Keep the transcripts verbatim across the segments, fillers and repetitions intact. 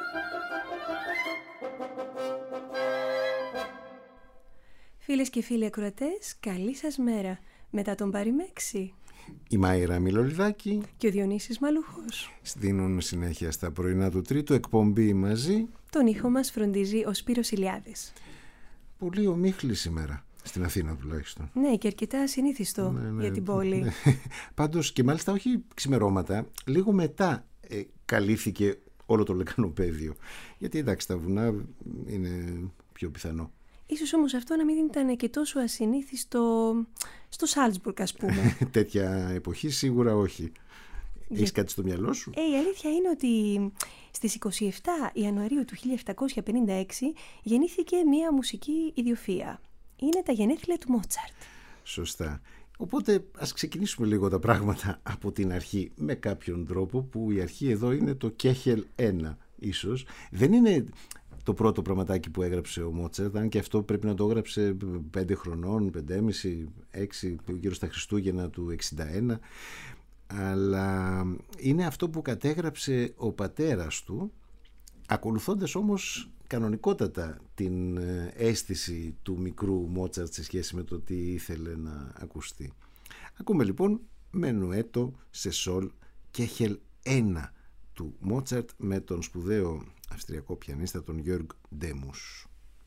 Φίλες και φίλοι ακροατές, καλή σας μέρα. Μετά τον Παριμέξη, η Μάιρα Μιλολιδάκη και ο Διονύσης Μαλούχος δίνουν συνέχεια στα πρωινά του Τρίτου, εκπομπή μαζί. Τον ήχο μας φροντίζει ο Σπύρος Ηλιάδης. Πολύ ομίχλη σήμερα, στην Αθήνα τουλάχιστον. Ναι, και αρκετά ασυνήθιστο ναι, ναι, για την πόλη. Ναι. Πάντως, και μάλιστα όχι ξημερώματα, λίγο μετά ε, καλύφθηκε όλο το λεκανοπέδιο. Γιατί εντάξει, τα βουνά είναι πιο πιθανό. Ίσως όμως αυτό να μην ήταν και τόσο ασυνήθιστο στο Σάλτσμπουργκ, ας πούμε. Τέτοια εποχή σίγουρα όχι. Έχεις Για... κάτι στο μυαλό σου? Ε, η αλήθεια είναι ότι στις εικοστή εβδόμη Ιανουαρίου του χίλια επτακόσια πενήντα έξι γεννήθηκε μία μουσική ιδιοφυΐα. Είναι τα γενέθλια του Μότσαρτ. Σωστά. Οπότε ας ξεκινήσουμε λίγο τα πράγματα από την αρχή με κάποιον τρόπο, που η αρχή εδώ είναι το Κέχελ ένα ίσως. Δεν είναι το πρώτο πραγματάκι που έγραψε ο Μότσαρτ, αν και αυτό πρέπει να το έγραψε πέντε χρονών, πεντέμισι, έξι, γύρω στα Χριστούγεννα του εξήντα ένα. Αλλά είναι αυτό που κατέγραψε ο πατέρας του, ακολουθώντας όμως κανονικότατα την αίσθηση του μικρού Μότσαρτ σε σχέση με το τι ήθελε να ακουστεί. Ακούμε λοιπόν Μενουέτο σε Σολ Κέχελ ένα του Μότσαρτ με τον σπουδαίο αυστριακό πιανίστα τον Γιώργ Ντέμους.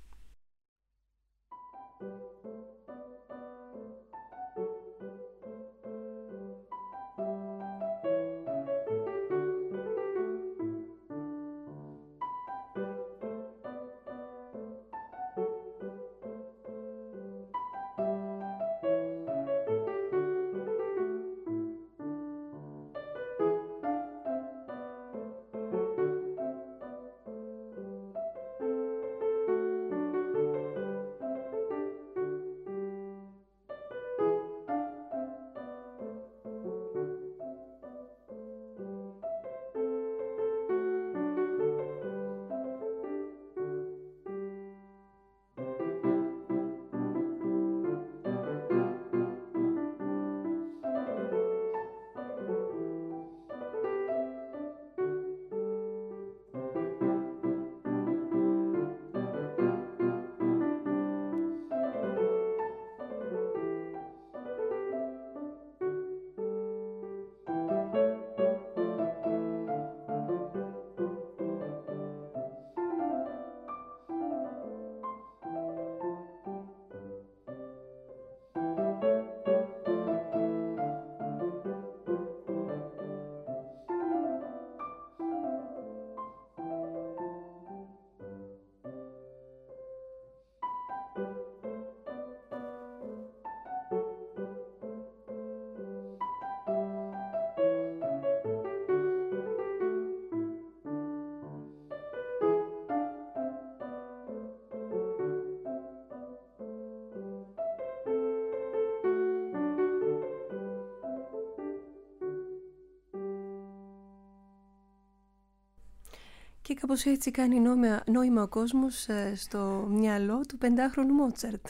Και κάπως έτσι κάνει νόημα, νόημα ο κόσμος στο μυαλό του πεντάχρονου Μότσαρτ.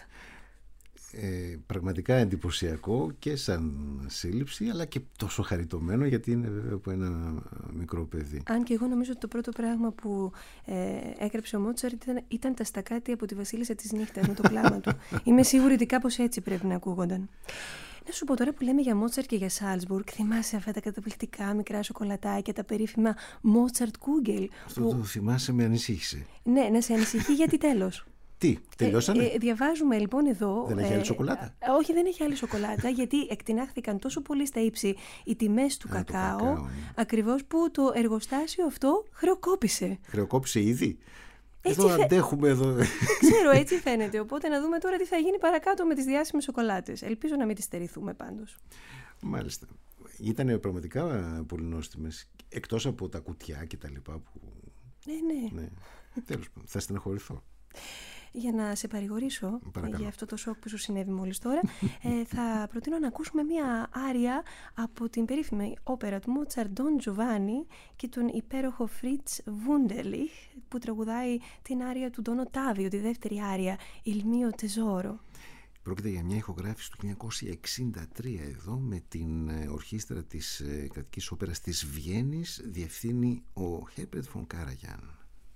Ε, πραγματικά εντυπωσιακό και σαν σύλληψη, αλλά και τόσο χαριτωμένο, γιατί είναι βέβαια από ένα μικρό παιδί. Αν και εγώ νομίζω ότι το πρώτο πράγμα που ε, έγραψε ο Μότσαρτ ήταν, ήταν τα στακάτι από τη Βασίλισσα της Νύχτας με το κλάμα του. Είμαι σίγουρη ότι κάπως έτσι πρέπει να ακούγονταν. Να σου πω, τώρα που λέμε για Μότσαρτ και για Σάλτσμπουργκ, θυμάσαι αυτά τα καταπληκτικά μικρά σοκολατάκια, τα περίφημα Μότσαρτ Κούγκελ. Αυτό που... το θυμάσαι, με ανησύχησε. Ναι, να σε ανησυχεί γιατί τέλος. Τι, τελειώσανε? Ε, ε, διαβάζουμε λοιπόν εδώ. Δεν έχει άλλη σοκολάτα? Ε, όχι, δεν έχει άλλη σοκολάτα, γιατί εκτινάχθηκαν τόσο πολύ στα ύψη οι τιμές του Α, κακάο, κακάο ναι. Ακριβώς που το εργοστάσιο αυτό χρεοκόπησε. Χρεοκόπησε ήδη? Έτσι εδώ φαι... αντέχουμε εδώ. Δεν ξέρω, έτσι φαίνεται. Οπότε να δούμε τώρα τι θα γίνει παρακάτω με τις διάσημες σοκολάτες. Ελπίζω να μην τις στερηθούμε πάντως. Μάλιστα. Ήταν πραγματικά πολύ νόστιμες, εκτός από τα κουτιά και τα λοιπά που... Ναι, ναι. ναι. Τέλος πάντων, θα στεναχωρηθώ. Για να σε παρηγορήσω Παρακαλώ. Για αυτό το σοκ που σου συνέβη μόλις τώρα, ε, θα προτείνω να ακούσουμε μια άρια από την περίφημη όπερα του Μότσαρτ Don Giovanni και τον υπέροχο Fritz Wunderlich, που τραγουδάει την άρια του Don Ottavio, τη δεύτερη άρια Il mio tesoro. Πρόκειται για μια ηχογράφηση του χίλια εννιακόσια εξήντα τρία εδώ, με την ορχήστρα της κρατικής όπερας της Βιέννης. Διευθύνει ο Herbert von Karajan.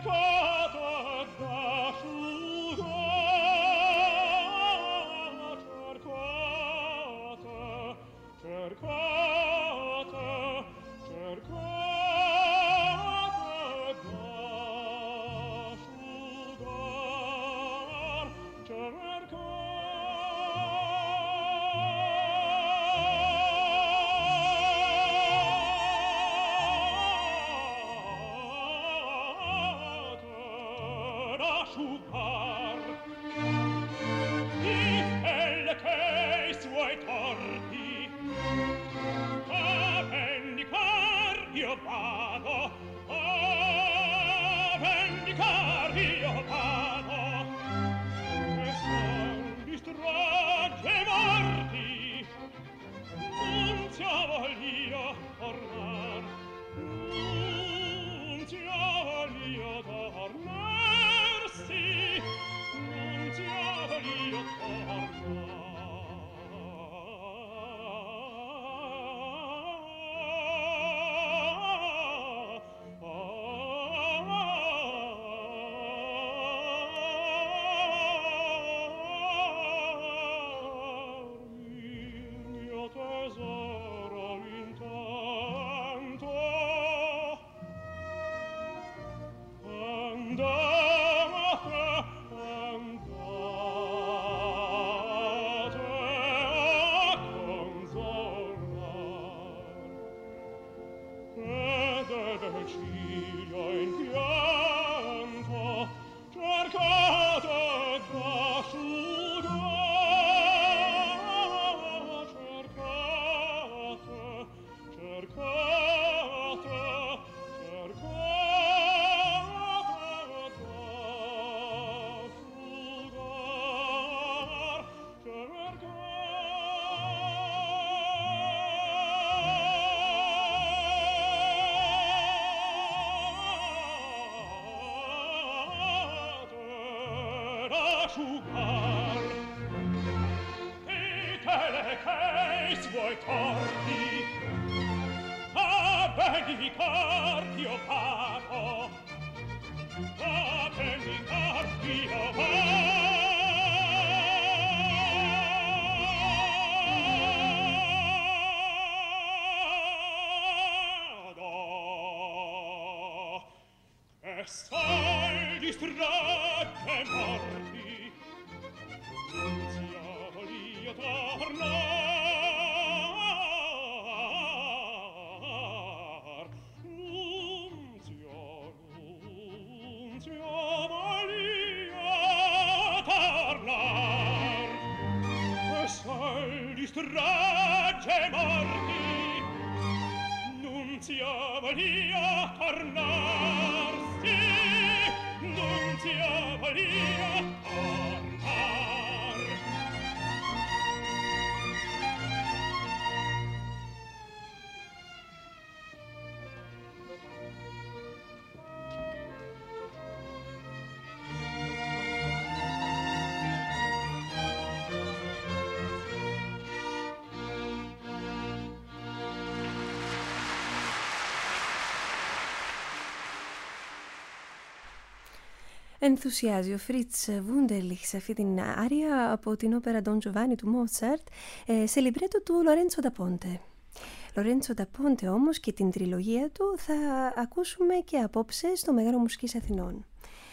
Ενθουσιάζει ο Φριτς Βούντερλιχ σε αυτή την άρια από την όπερα Don Giovanni του Μότσαρτ σε λιμπρέτο του Λορέντσο ντα Πόντε. Λορέντσο ντα Πόντε όμως και την τριλογία του θα ακούσουμε και απόψε στο Μέγαρο Μουσικής Αθηνών.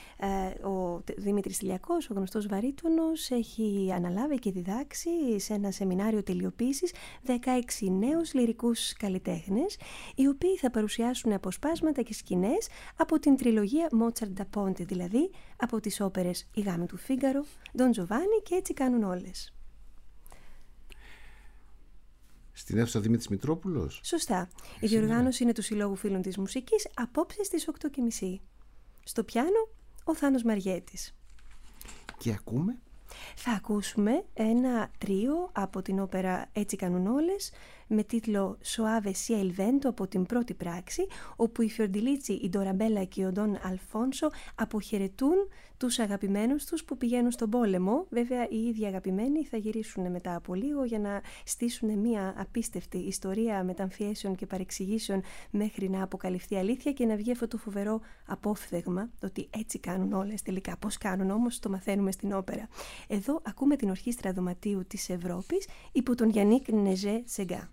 Ο Δημήτρης Τηλιακός, ο γνωστός βαρύτονος, έχει αναλάβει και διδάξει σε ένα σεμινάριο τελειοποίησης δεκαέξι νέους λυρικούς καλλιτέχνες, οι οποίοι θα παρουσιάσουν αποσπάσματα και σκηνές από την τριλογία Μότσαρτ ντα Πόντε, δηλαδή από τις όπερες «Η Γάμη του Φίγκαρο», «Ντον Τζοβάνι» και «Έτσι κάνουν όλες». Στην αίθουσα Δημήτρης Μητρόπουλος. Σωστά. Η διοργάνωση είναι του Συλλόγου Φίλων της Μουσικής, απόψε στις οκτώ και μισή. Στο πιάνο ο Θάνος Μαριέτης. Και ακούμε. Θα ακούσουμε ένα τρίο από την όπερα «Έτσι κάνουν όλες», με τίτλο «Soave sia il vento» από την πρώτη πράξη, όπου η Φιορντιλίτσι, η Ντοραμπέλα και ο Ντον Αλφόνσο αποχαιρετούν τους αγαπημένους τους που πηγαίνουν στον πόλεμο. Βέβαια οι ίδιοι αγαπημένοι θα γυρίσουν μετά από λίγο για να στήσουν μια απίστευτη ιστορία μεταμφιέσεων και παρεξηγήσεων μέχρι να αποκαλυφθεί αλήθεια και να βγει αυτό το φοβερό απόφθεγμα ότι έτσι κάνουν όλες τελικά. Πώς κάνουν όμως, το μαθαίνουμε στην όπερα. Εδώ ακούμε την Ορχήστρα Δωματίου της Ευρώπης υπό τον Γιάννικ Νεζέ Σεγκά.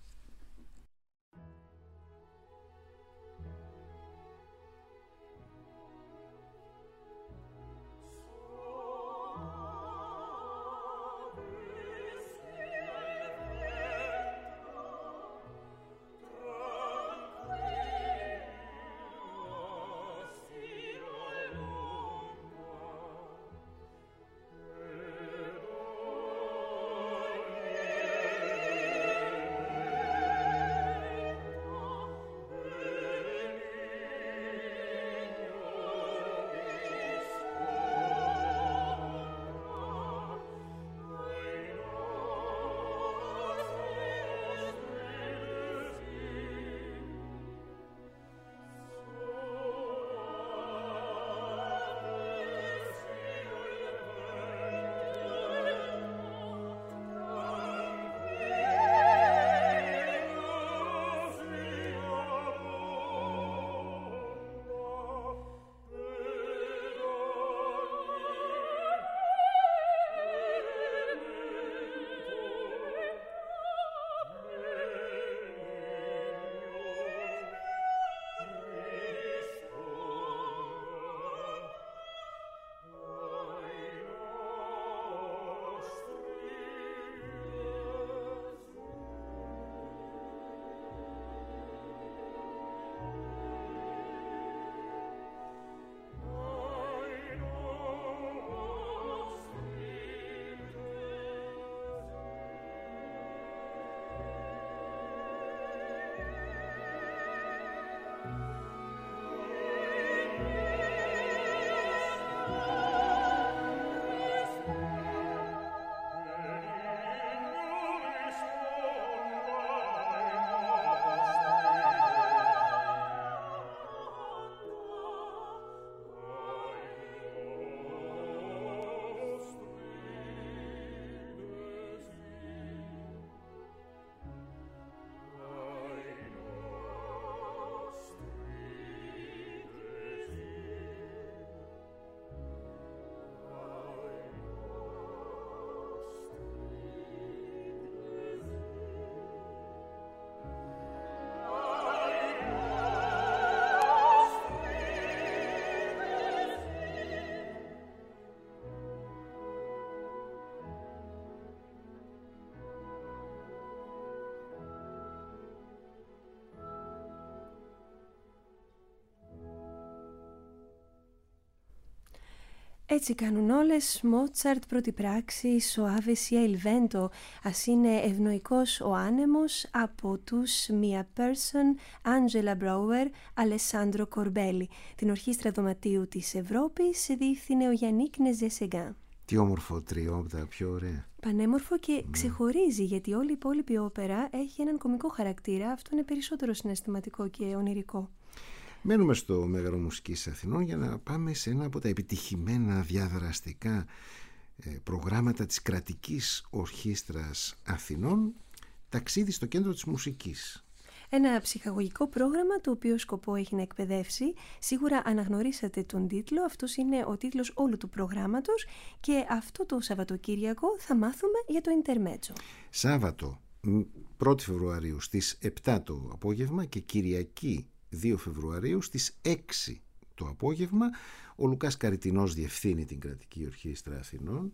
Έτσι κάνουν όλες. Μότσαρτ πρώτη πράξη, Soave sia il vento, ας είναι ευνοϊκός ο άνεμος, από τους Mia Persson, Angela Brouwer, Alessandro Corbelli. Την Ορχήστρα Δωματίου της Ευρώπης διεύθυνε ο Γιάννικ Νεζέ Σεγκά. Τι όμορφο τρίο, από τα πιο ωραία. Πανέμορφο και mm. ξεχωρίζει, γιατί όλη η υπόλοιπη όπερα έχει έναν κωμικό χαρακτήρα. Αυτό είναι περισσότερο συναισθηματικό και ονειρικό. Μένουμε στο Μέγαρο Μουσικής Αθηνών για να πάμε σε ένα από τα επιτυχημένα διαδραστικά προγράμματα της Κρατικής Ορχήστρας Αθηνών, Ταξίδι στο κέντρο της μουσικής. Ένα ψυχαγωγικό πρόγραμμα το οποίο σκοπό έχει να εκπαιδεύσει. Σίγουρα αναγνωρίσατε τον τίτλο, αυτός είναι ο τίτλος όλου του προγράμματος και αυτό το Σαββατοκύριακο θα μάθουμε για το Ιντερμέτσο. Σάββατο πρώτη Φεβρουαρίου στις επτά το απόγευμα και Κυριακή δύο Φεβρουαρίου στις έξι το απόγευμα. Ο Λουκάς Καριτινός διευθύνει την Κρατική Ορχήστρα Αθηνών.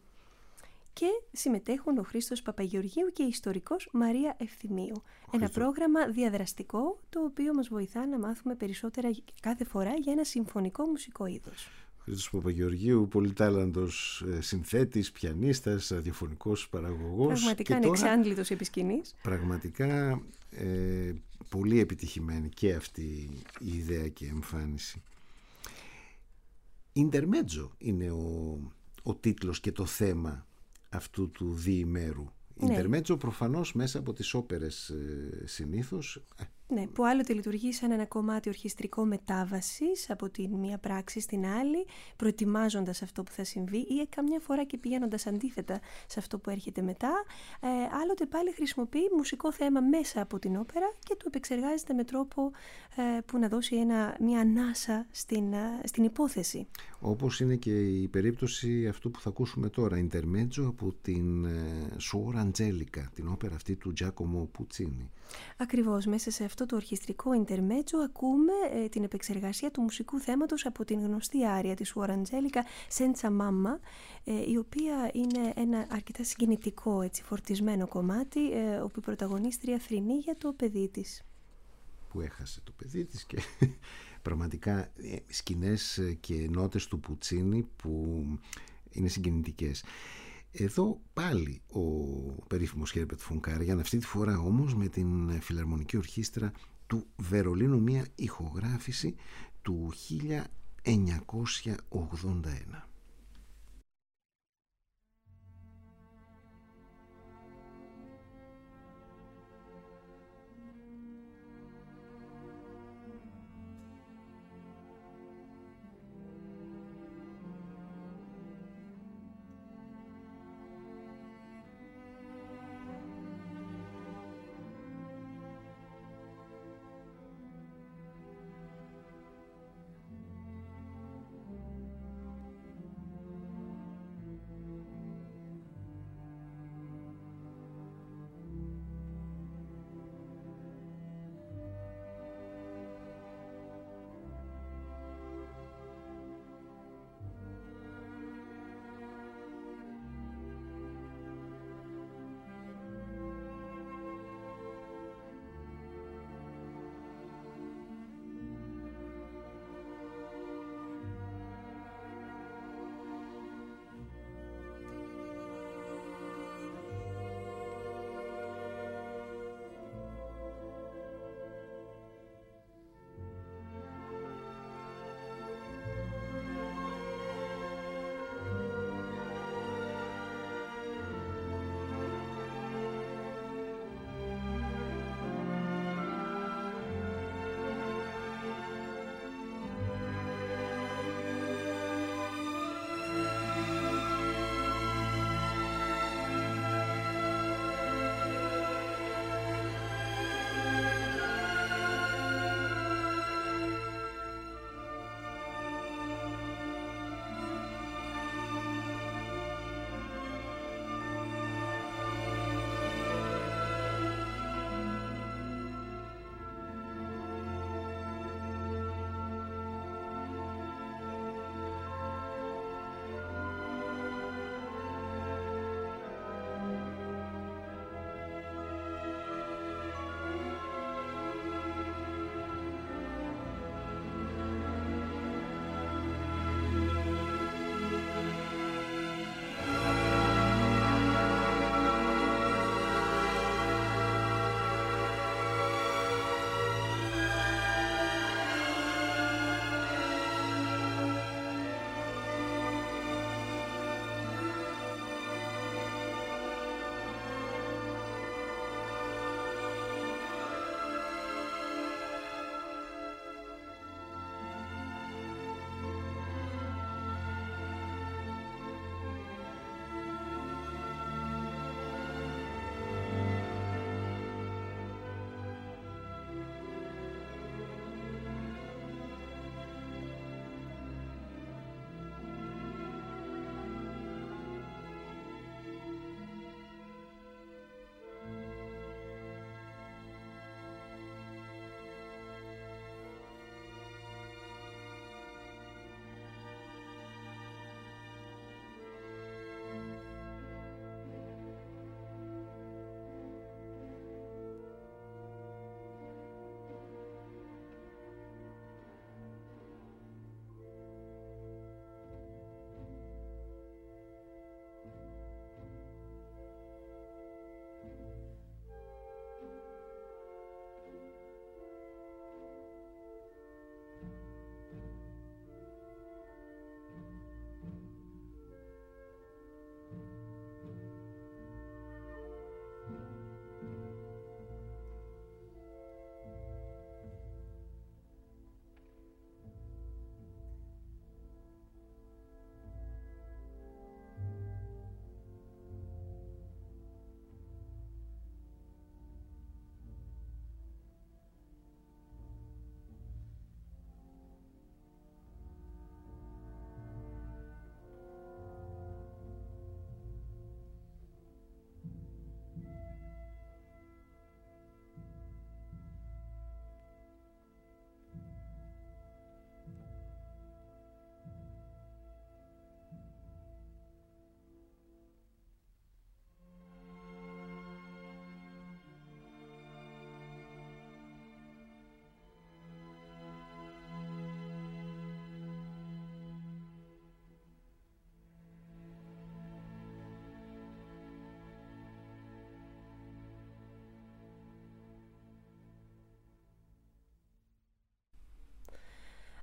Και συμμετέχουν ο Χρήστος Παπαγεωργίου και η ιστορικός Μαρία Ευθυμίου. Ο Ένα Χρήστο... πρόγραμμα διαδραστικό, το οποίο μας βοηθά να μάθουμε περισσότερα κάθε φορά για ένα συμφωνικό μουσικό είδος. Ο Χρήστος Παπαγεωργίου, πολυτάλαντος συνθέτης, πιανίστας, ραδιοφωνικός παραγωγός. Πραγματικά ανεξάντλητος επί σκηνής. Πραγματικά ε, πολύ επιτυχημένη και αυτή η ιδέα και η εμφάνιση. Ιντερμέτζο είναι ο, ο τίτλος και το θέμα αυτού του διημέρου Ιντερμέτζο προφανώς μέσα από τις όπερες ε, συνήθως. Ναι, που άλλοτε λειτουργεί σαν ένα κομμάτι ορχιστρικό μετάβασης από τη μία πράξη στην άλλη, προετοιμάζοντας αυτό που θα συμβεί ή καμιά φορά και πηγαίνοντας αντίθετα σε αυτό που έρχεται μετά. Ε, άλλοτε πάλι χρησιμοποιεί μουσικό θέμα μέσα από την όπερα και το επεξεργάζεται με τρόπο ε, που να δώσει ένα, μια ανάσα στην, ε, στην υπόθεση. Όπως είναι και η περίπτωση αυτού που θα ακούσουμε τώρα, Ιντερμέτζο από την ε, Suor Angelica, την όπερα αυτή του Giacomo Puccini. Ακριβώς, μέσα σε αυτό το ορχιστρικό Ιντερμέτζο ακούμε ε, την επεξεργασία του μουσικού θέματος από την γνωστή άρια της Suor Angelica, Senza Mamma, ε, η οποία είναι ένα αρκετά συγκινητικό, έτσι, φορτισμένο κομμάτι, ε, όπου η πρωταγωνίστρια θρηνεί για το παιδί της. Που έχασε το παιδί της και πραγματικά σκηνές και νότες του Πουτσίνι που είναι συγκινητικές. Εδώ πάλι ο περίφημος Χέρμπερτ φον Κάραγκιαν, αυτή τη φορά όμως με την Φιλαρμονική Ορχήστρα του Βερολίνου, μια ηχογράφηση του χίλια εννιακόσια ογδόντα ένα.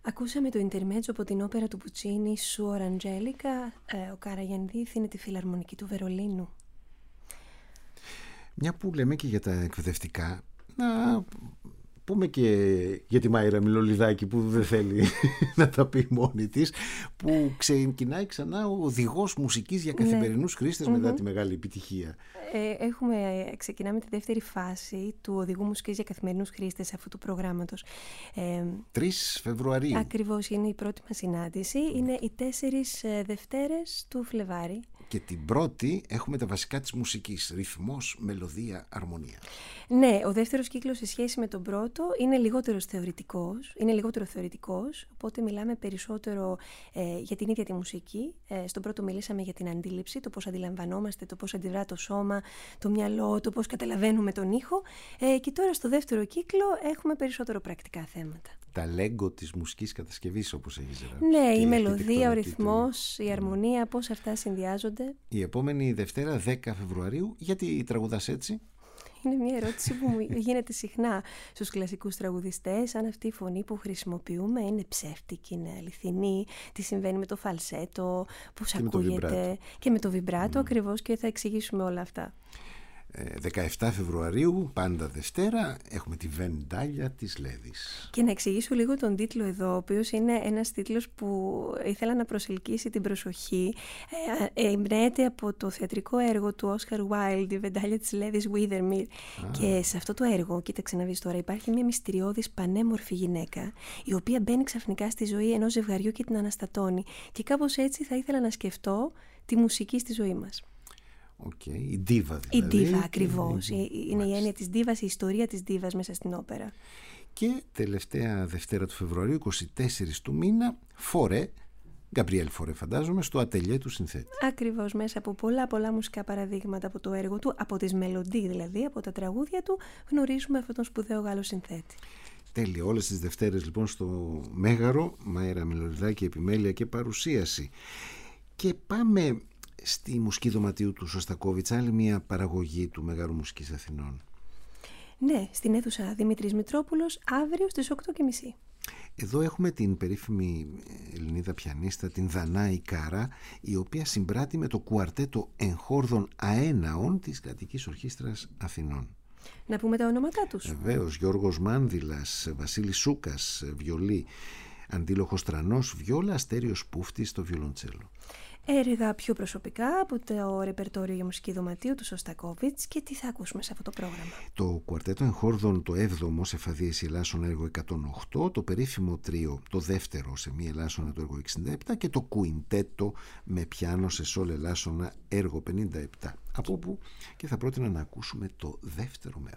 Ακούσαμε το intermezzo από την όπερα του Πουτσίνι, Suor Angelica. Ε, ο Καραγιανδίθ είναι τη Φιλαρμονική του Βερολίνου. Μια που λέμε και για τα εκπαιδευτικά, να πούμε και για τη Μάιρα Μιλολιδάκη που δεν θέλει να τα πει μόνη της, που ξεκινάει ξανά ο οδηγός μουσικής για καθημερινούς χρήστες, ναι, μετά mm-hmm. τη μεγάλη επιτυχία. Ε, έχουμε, ξεκινάμε τη δεύτερη φάση του οδηγού μουσικής για καθημερινούς χρήστες αυτού του προγράμματος. Ε, τρεις Φεβρουαρίου. Ακριβώς, είναι η πρώτη μας συνάντηση. Είναι οι τέσσερις Δευτέρες του Φλεβάρι. Και την πρώτη έχουμε τα βασικά της μουσικής, ρυθμός, μελωδία, αρμονία. Ναι, ο δεύτερος κύκλος σε σχέση με τον πρώτο είναι λιγότερο θεωρητικός, είναι λιγότερο θεωρητικός, οπότε μιλάμε περισσότερο ε, για την ίδια τη μουσική. Ε, στον πρώτο μιλήσαμε για την αντίληψη, το πώς αντιλαμβανόμαστε, το πώς αντιδρά το σώμα, το μυαλό, το πώς καταλαβαίνουμε τον ήχο. Ε, και τώρα στο δεύτερο κύκλο έχουμε περισσότερο πρακτικά θέματα. Τα λέγκο της μουσικής κατασκευής, όπως έχεις γράψει. Ναι, η μελωδία, ο ρυθμός, η αρμονία, πώς αυτά συνδυάζονται. Η επόμενη Δευτέρα, δέκα Φεβρουαρίου, γιατί τραγουδάς έτσι? Είναι μια ερώτηση που μου γίνεται συχνά στους κλασικούς τραγουδιστές, αν αυτή η φωνή που χρησιμοποιούμε είναι ψεύτικη, είναι αληθινή, τι συμβαίνει με το φαλσέτο, πώς και ακούγεται, με και με το βιμπράτο, mm. ακριβώς, και θα εξηγήσουμε όλα αυτά. δεκαεφτά Φεβρουαρίου, πάντα Δευτέρα, έχουμε τη Βεντάλια της Λέδης. Και να εξηγήσω λίγο τον τίτλο εδώ, ο οποίος είναι ένας τίτλος που ήθελα να προσελκύσει την προσοχή. Ε, εμπνέεται από το θεατρικό έργο του Όσκαρ Wilde, η Βεντάλια της Λέδης Withermere. Και σε αυτό το έργο, κοίταξε να δεις τώρα, υπάρχει μια μυστηριώδης πανέμορφη γυναίκα, η οποία μπαίνει ξαφνικά στη ζωή ενός ζευγαριού και την αναστατώνει. Και κάπως έτσι θα ήθελα να σκεφτώ τη μουσική στη ζωή μας. Okay. Η ντίβα δηλαδή. Η ντίβα ακριβώς. Η... Είναι η έννοια της ντίβας, η ιστορία της ντίβας μέσα στην όπερα. Και τελευταία Δευτέρα του Φεβρουαρίου, είκοσι τέσσερις του μήνα, Φορέ, Γκαμπριέλ Φορέ φαντάζομαι, στο ατελιέ του συνθέτη. Ακριβώς, μέσα από πολλά πολλά μουσικά παραδείγματα από το έργο του, από τις μελωδίες δηλαδή, από τα τραγούδια του, γνωρίζουμε αυτόν τον σπουδαίο Γάλλο συνθέτη. Τέλεια, όλες τις Δευτέρες λοιπόν στο Μέγαρο, Μάιρα Μιλολιδάκη, επιμέλεια και παρουσίαση. Και πάμε στη μουσική δωματίου του Σωστακόβιτς, άλλη μια παραγωγή του Μεγάρου Μουσικής Αθηνών. Ναι, στην αίθουσα Δημήτρης Μητρόπουλος, αύριο στις οκτώ και μισή. Εδώ έχουμε την περίφημη Ελληνίδα πιανίστα, την Δανάη Κάρα, η οποία συμπράττει με το κουαρτέτο εγχόρδων αέναων της Κρατικής Ορχήστρας Αθηνών. Να πούμε τα ονόματά τους. Βεβαίως, Γιώργος Μάνδυλας, Βασίλης Σούκας, βιολί, Αντίλοχος Τρανός, βιόλα, Αστέριος Πούφτης στο βιολοντσέλο. Έργα πιο προσωπικά από το ρεπερτόριο για μουσική δωματίου του Σωστακόβιτς. Και τι θα ακούσουμε σε αυτό το πρόγραμμα? Το κουαρτέτο εγχόρδων, το έβδομο σε φαδίες Ελλάσσονα, έργο εκατόν οκτώ, το περίφημο τρίο, το δεύτερο σε μη Ελλάσσονα, το έργο εξήντα επτά, και το κουιντέτο με πιάνο σε σόλ Ελλάσσονα, έργο πενήντα επτά. Από όπου και θα πρότεινα να ακούσουμε το δεύτερο μέρος.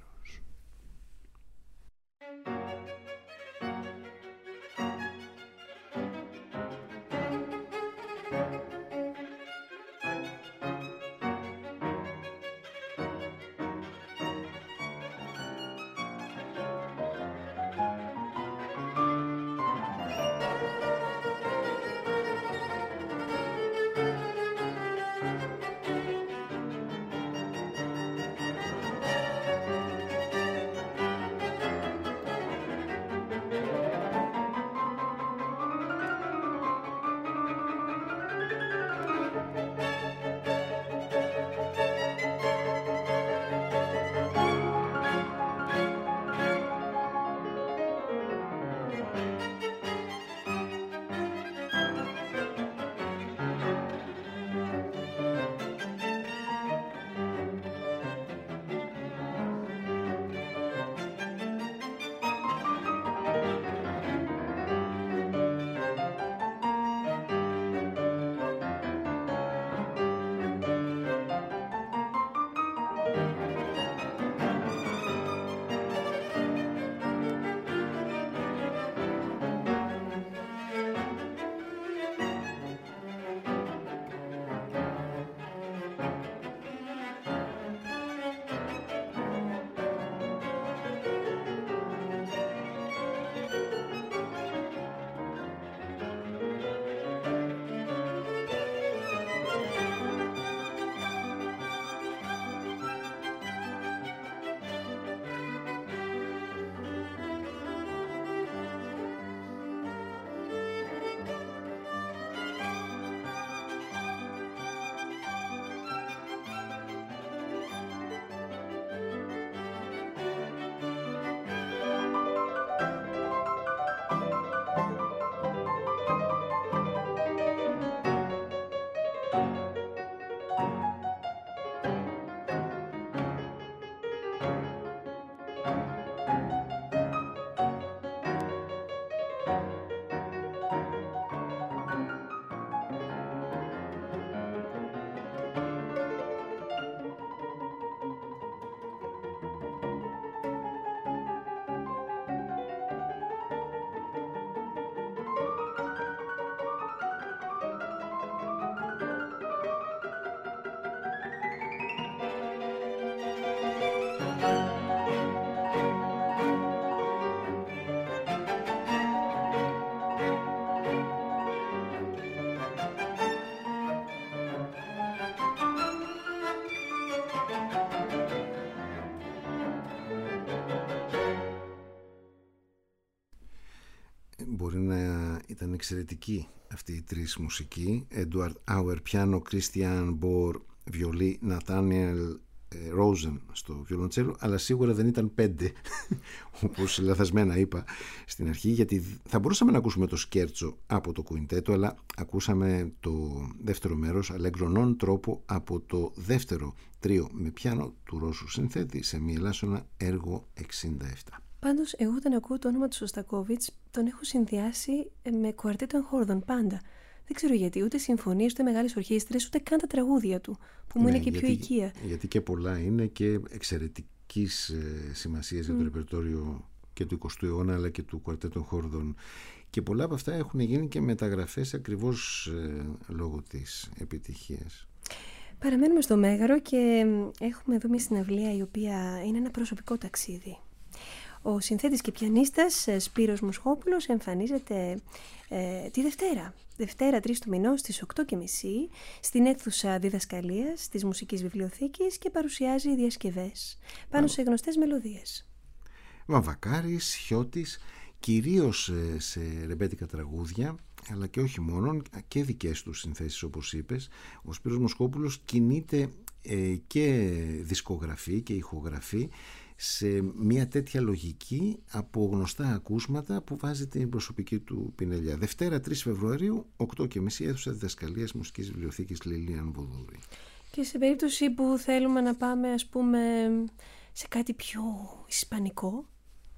μπορεί να ήταν εξαιρετική αυτή η τρεις μουσική. Edward Auer πιάνο, Christian Bohr βιολί, Nathaniel Rosen στο βιολοντσέλο, αλλά σίγουρα δεν ήταν πέντε όπως λαθασμένα είπα στην αρχή, γιατί θα μπορούσαμε να ακούσουμε το σκέρτσο από το κουιντέτο, αλλά ακούσαμε το δεύτερο μέρος Allegro non troppo από το δεύτερο τρίο με πιάνο του Ρώσου συνθέτη σε μη ελάσσονα έργο εξήντα επτά. Πάντως εγώ όταν ακούω το όνομα του Σωστακόβιτς τον έχω συνδυάσει με κουαρτέτο εγχόρδων πάντα. Δεν ξέρω γιατί, ούτε συμφωνίες, ούτε μεγάλες ορχήστρες, ούτε καν τα τραγούδια του, που μου ναι, είναι και γιατί, πιο οικία. Γιατί και πολλά είναι και εξαιρετικής ε, σημασίας mm. για το ρεπερτόριο και του εικοστού αιώνα, αλλά και του κουαρτέτων χόρδων. Και πολλά από αυτά έχουν γίνει και μεταγραφές ακριβώς ε, λόγω της επιτυχίας. Παραμένουμε στο Μέγαρο και έχουμε εδώ μια συναυλία η οποία είναι ένα προσωπικό ταξίδι. Ο συνθέτης και πιανίστας Σπύρος Μοσχόπουλος εμφανίζεται ε, τη Δευτέρα, Δευτέρα τρεις του μηνός στις οκτώ και μισή στην αίθουσα διδασκαλίας της Μουσικής Βιβλιοθήκης και παρουσιάζει διασκευές πάνω σε γνωστές μελωδίες. Βαμβακάρης, Χιώτης, κυρίως σε ρεμπέτικα τραγούδια, αλλά και όχι μόνο, και δικές του συνθέσεις όπως είπες. Ο Σπύρος Μοσχόπουλος κινείται ε, και δισκογραφεί και ηχογραφεί σε μια τέτοια λογική από γνωστά ακούσματα που βάζει την προσωπική του πινελιά. Δευτέρα τρεις Φεβρουαρίου, οκτώ και μισή, αίθουσα διδασκαλίας Μουσικής Βιβλιοθήκης Λιλίαν Βοδούρη. Και σε περίπτωση που θέλουμε να πάμε, ας πούμε, σε κάτι πιο ισπανικό,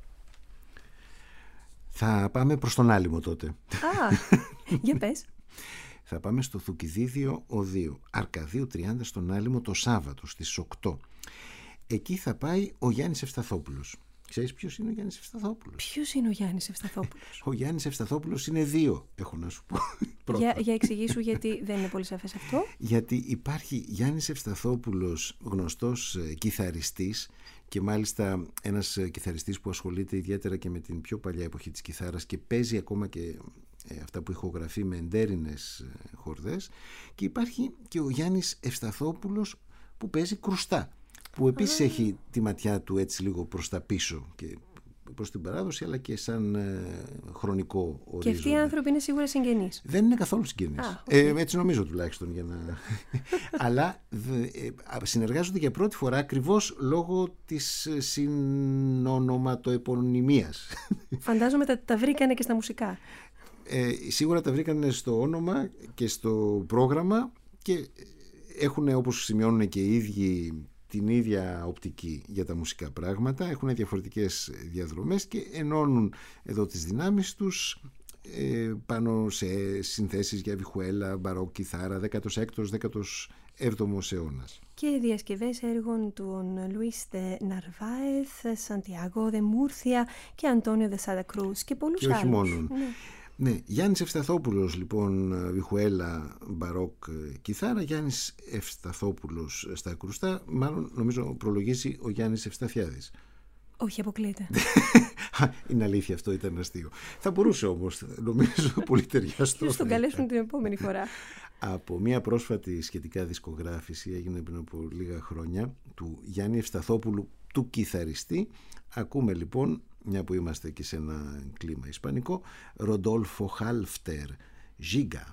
θα πάμε προς τον Άλυμο τότε. Α, για πες. Θα πάμε στο Θουκυδίδιο Οδείο, Αρκαδίου τριάντα στον Άλυμο το Σάββατο στις οκτώ. Εκεί θα πάει ο Γιάννης Ευσταθόπουλος. Ξέρεις ποιος είναι ο Γιάννης Ευσταθόπουλος? Ποιος είναι ο Γιάννης Ευσταθόπουλος? Ο Γιάννης Ευσταθόπουλος είναι δύο, έχω να σου πω. Για, για εξηγήσου, γιατί δεν είναι πολύ σαφές αυτό. Γιατί υπάρχει Γιάννης Ευσταθόπουλος, γνωστός ε, κιθαριστής, και μάλιστα ένας ε, κιθαριστής που ασχολείται ιδιαίτερα και με την πιο παλιά εποχή της κιθάρας και παίζει ακόμα και ε, αυτά που ηχογραφεί με εντέρινες ε, χορδές. Και υπάρχει και ο Γιάννης Ευσταθόπουλος που παίζει κρουστά, που επίσης έχει τη ματιά του έτσι λίγο προς τα πίσω και προς την παράδοση, αλλά και σαν ε, χρονικό ορίζοντα. Και αυτοί οι άνθρωποι είναι σίγουρα συγγενείς? Δεν είναι καθόλου συγγενείς. Ah, okay. ε, έτσι νομίζω τουλάχιστον. Για να... αλλά ε, συνεργάζονται για πρώτη φορά ακριβώς λόγω της συνονοματοεπωνυμίας. Φαντάζομαι τα, τα βρήκανε και στα μουσικά. Ε, σίγουρα τα βρήκανε στο όνομα και στο πρόγραμμα και έχουν, όπως σημειώνουν και οι ίδιοι, την ίδια οπτική για τα μουσικά πράγματα. Έχουν διαφορετικές διαδρομές και ενώνουν εδώ τις δυνάμεις τους ε, πάνω σε συνθέσεις για βιχουέλα, μπαρόκ, κιθάρα, δέκατος έκτος δέκατος έβδομος αιώνας. Και διασκευές έργων του Λουίς Δε Ναρβάεθ, Σαντιάγο Δε Μούρθια και Αντώνιο Δε Σάντα Κρούς και πολλούς και όχι άλλους. Μόνον. Ναι. Ναι, Γιάννης Ευσταθόπουλος λοιπόν βιχουέλα, μπαρόκ, κιθάρα. Γιάννης Ευσταθόπουλος στα κρουστά. Μάλλον νομίζω προλογίζει ο Γιάννης Ευσταθιάδης. Όχι, αποκλείεται. Είναι αλήθεια, αυτό ήταν αστείο. Θα μπορούσε όμως, νομίζω, πολύ ταιριαστό. Ποιος τον καλέσουν την επόμενη φορά. Από μια πρόσφατη σχετικά δισκογράφηση, έγινε πριν από λίγα χρόνια, του Γιάννη Ευσταθόπουλου, του κιθαριστή, ακούμε λοιπόν, μια που είμαστε και σε ένα κλίμα ισπανικό, Ροντόλφο Χάλφτερ, Ζίγκα.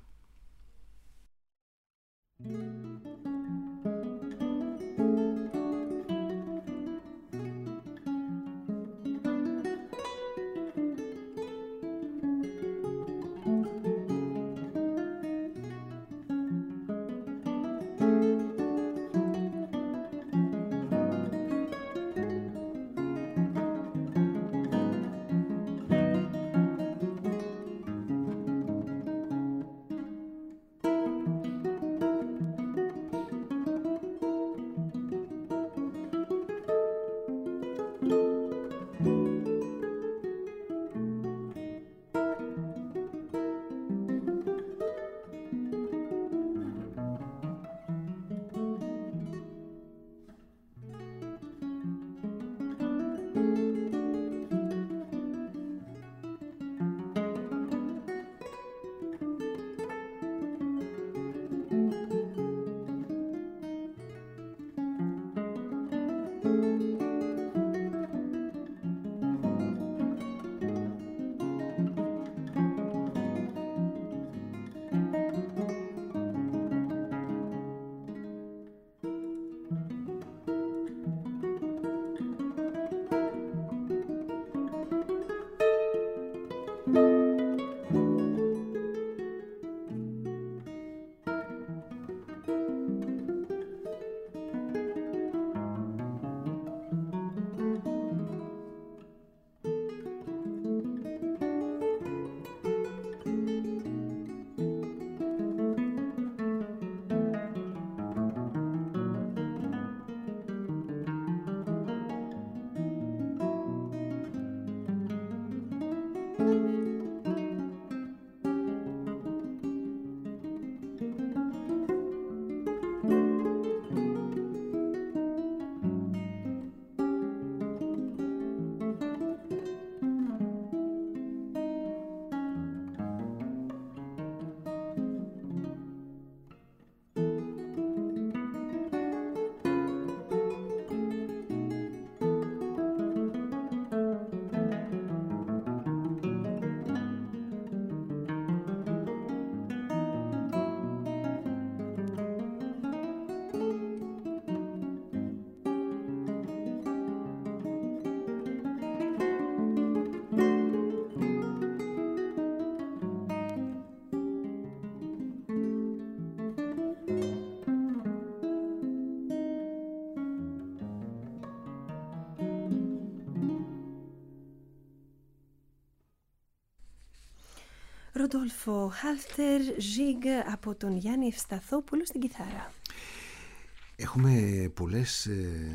Ροντόλφο Χάλτερ, Ζιγκ από τον Γιάννη Ευσταθόπουλο στην κιθάρα. Έχουμε πολλές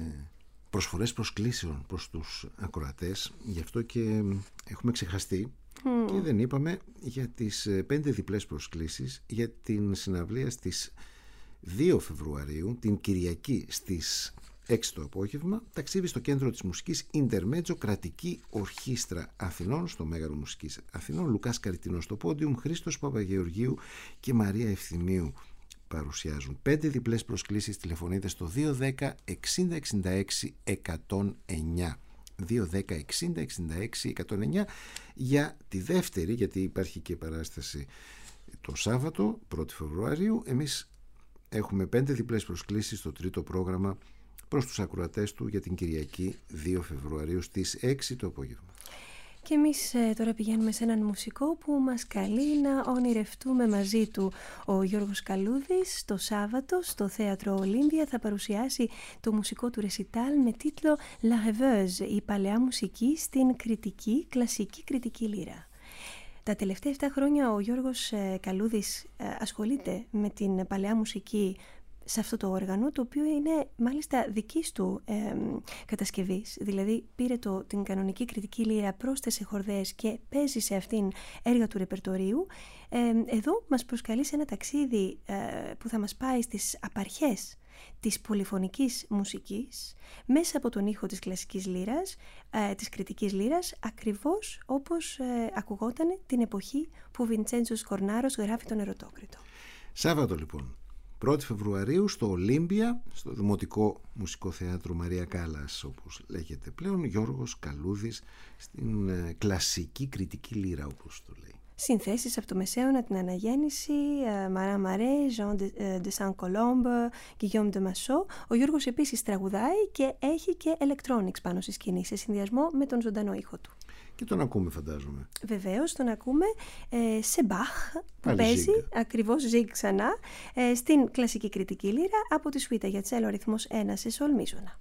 προσφορές προσκλήσεων προς τους ακροατές, γι' αυτό και έχουμε ξεχαστεί mm. και δεν είπαμε για τις πέντε διπλές προσκλήσεις για την συναυλία στις δύο Φεβρουαρίου, την Κυριακή στις έξι το απόγευμα, ταξίδι στο κέντρο της μουσικής Ιντερμέτζο, κρατική ορχήστρα Αθηνών, στο Μέγαρο Μουσικής Αθηνών, Λουκάς Καριτινός στο πόντιουμ, Χρήστος Παπαγεωργίου και Μαρία Ευθυμίου παρουσιάζουν. Πέντε διπλές προσκλήσεις, τηλεφωνείτε στο δύο δέκα εξήντα εξήντα έξι εκατόν εννιά. δύο δέκα εξήντα εξήντα έξι εκατόν εννιά για τη δεύτερη, γιατί υπάρχει και παράσταση το Σάββατο πρώτη Φεβρουαρίου. Εμείς έχουμε πέντε διπλές προσκλήσεις στο τρίτο πρόγραμμα προς τους ακροατές του για την Κυριακή δύο Φεβρουαρίου στις έξι το απόγευμα. Και εμείς ε, τώρα πηγαίνουμε σε έναν μουσικό που μας καλεί να ονειρευτούμε μαζί του. Ο Γιώργος Καλούδης το Σάββατο στο Θέατρο Ολύμπια θα παρουσιάσει το μουσικό του ρεσιτάλ με τίτλο La Rêveuse, η παλαιά μουσική στην κριτική, κλασική κριτική λύρα. Τα τελευταία εφτά χρόνια ο Γιώργος ε, Καλούδης ε, ασχολείται με την παλαιά μουσική σε αυτό το όργανο, το οποίο είναι μάλιστα δικής του ε, κατασκευής. Δηλαδή πήρε το, την κανονική κριτική λύρα, πρόσθεσε χορδές και παίζει σε αυτήν έργα του ρεπερτορίου. Ε, εδώ μας προσκαλεί σε ένα ταξίδι ε, που θα μας πάει στις απαρχές της πολυφωνικής μουσικής μέσα από τον ήχο της κλασικής λύρας, ε, της κριτικής λύρας, ακριβώς όπως ε, ακουγόταν την εποχή που ο Βιντσέντζο Σκορνάρος γράφει τον Ερωτόκριτο. Σάββατο λοιπόν, πρώτη Φεβρουαρίου στο Ολύμπια, στο Δημοτικό Μουσικό Θέατρο Μαρία Κάλλας, όπως λέγεται πλέον, Γιώργος Καλούδης στην ε, κλασική κριτική λύρα, όπως το λέει. Συνθέσεις από το Μεσαίωνα, την Αναγέννηση, Μαρά Μαρέ, Ζαν de Saint-Colombe, Guillaume de Massot. Ο Γιώργος επίσης τραγουδάει και έχει και electronics πάνω στη σκηνή, σε συνδυασμό με τον ζωντανό ήχο του. Και τον ακούμε, φαντάζομαι. Βεβαίως, τον ακούμε ε, σε Μπαχ, που Πάλι παίζει Ζιγκ. ακριβώς Ζιγκ ξανά, ε, στην κλασική κριτική λύρα από τη σουίτα για τσέλο αριθμός ένα σε σολ μίζωνα.